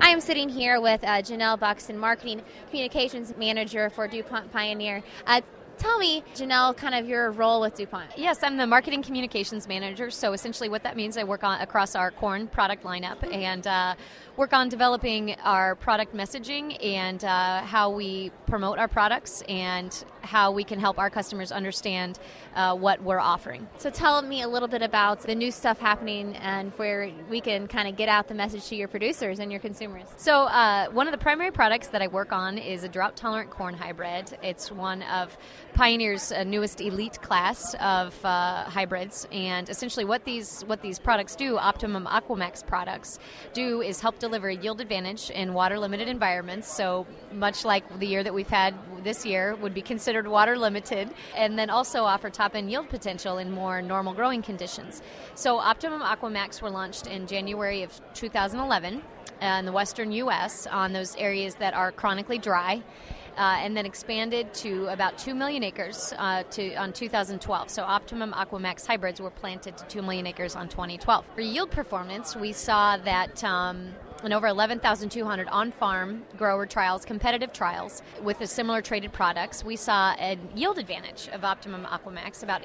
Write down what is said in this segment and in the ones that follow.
I am sitting here with Janelle Buxton, Marketing Communications Manager for DuPont Pioneer. Tell me, Janelle, kind of your role with DuPont. Yes, I'm the Marketing Communications Manager, so essentially what that means, I work on across our corn product lineup and work on developing our product messaging and how we promote our products and how we can help our customers understand what we're offering. So tell me a little bit about the new stuff happening and where we can kind of get out the message to your producers and your consumers. So one of the primary products that I work on is a drought-tolerant corn hybrid. It's one of Pioneer's newest elite class of hybrids, and essentially what these products do, Optimum Aquamax products, do is help deliver a yield advantage in water-limited environments, so much like the year that we've had this year would be considered water-limited, and then also offer top-end yield potential in more normal growing conditions. So Optimum Aquamax were launched in January of 2011 in the western U.S. on those areas that are chronically dry, and then expanded to about 2 million acres on 2012. So Optimum Aquamax hybrids were planted to 2 million acres on 2012. For yield performance, we saw that in over 11,200 on-farm grower trials, competitive trials, with the similar traded products, we saw a yield advantage of Optimum Aquamax, about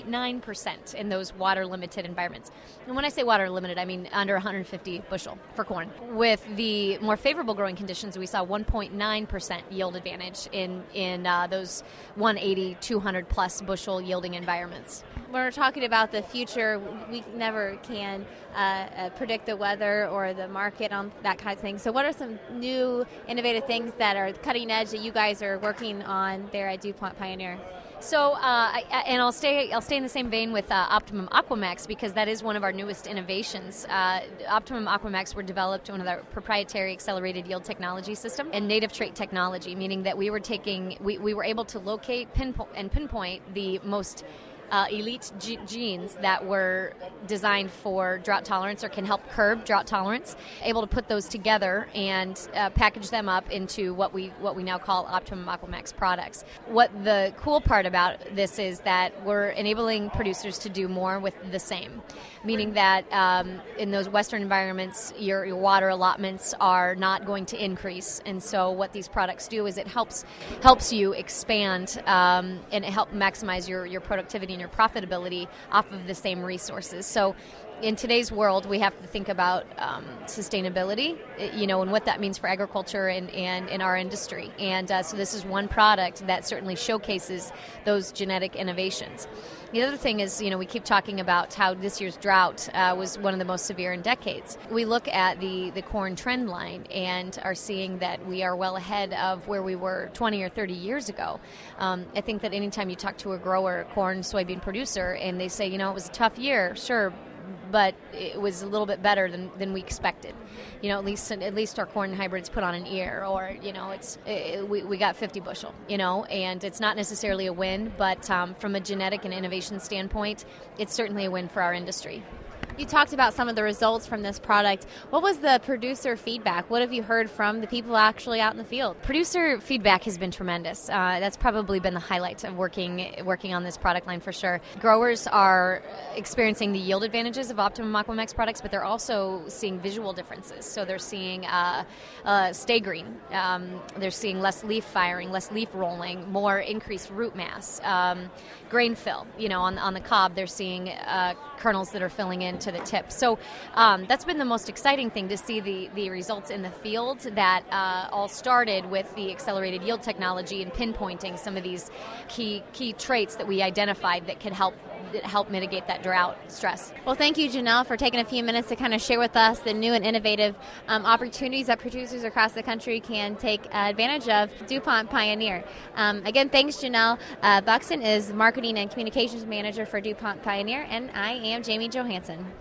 8.9% in those water-limited environments. And when I say water-limited, I mean under 150 bushel for corn. With the more favorable growing conditions, we saw 1.9% yield advantage in those 180, 200-plus bushel yielding environments. When we're talking about the future, we never can predict the weather or the market on that kind of thing. So what are some new innovative things that are cutting edge that you guys are working on there at DuPont Pioneer? So, I'll stay in the same vein with Optimum Aquamax because that is one of our newest innovations. Optimum Aquamax were developed on our proprietary accelerated yield technology system and native trait technology, meaning that we were able to locate pinpoint the most elite genes that were designed for drought tolerance or can help curb drought tolerance, able to put those together and package them up into what we now call Optimum Aquamax products. What the cool part about this is that we're enabling producers to do more with the same, meaning that in those western environments, your water allotments are not going to increase, and so what these products do is it helps you expand and it help maximize your productivity and your profitability off of the same resources. So in today's world, we have to think about sustainability, and what that means for agriculture and in our industry. And so this is one product that certainly showcases those genetic innovations. The other thing is, we keep talking about how this year's drought was one of the most severe in decades. We look at the corn trend line and are seeing that we are well ahead of where we were 20 or 30 years ago. I think that anytime you talk to a grower, corn, soybean producer, and they say, it was a tough year, sure, but it was a little bit better than we expected. At least our corn hybrids put on an ear, or we got 50 bushel. And it's not necessarily a win, but from a genetic and innovation standpoint, it's certainly a win for our industry. You talked about some of the results from this product. What was the producer feedback? What have you heard from the people actually out in the field? Producer feedback has been tremendous. That's probably been the highlight of working on this product line for sure. Growers are experiencing the yield advantages of Optimum Aquamax products, but they're also seeing visual differences. So they're seeing stay green. They're seeing less leaf firing, less leaf rolling, more increased root mass, grain fill. On the cob, they're seeing kernels that are filling in to the tip. So that's been the most exciting thing, to see the results in the field that all started with the accelerated yield technology and pinpointing some of these key traits that we identified that could help mitigate that drought stress. Well, thank you, Janelle, for taking a few minutes to kind of share with us the new and innovative opportunities that producers across the country can take advantage of. DuPont Pioneer. Again, thanks, Janelle. Buxton is Marketing and Communications Manager for DuPont Pioneer, and I am Jamie Johansson.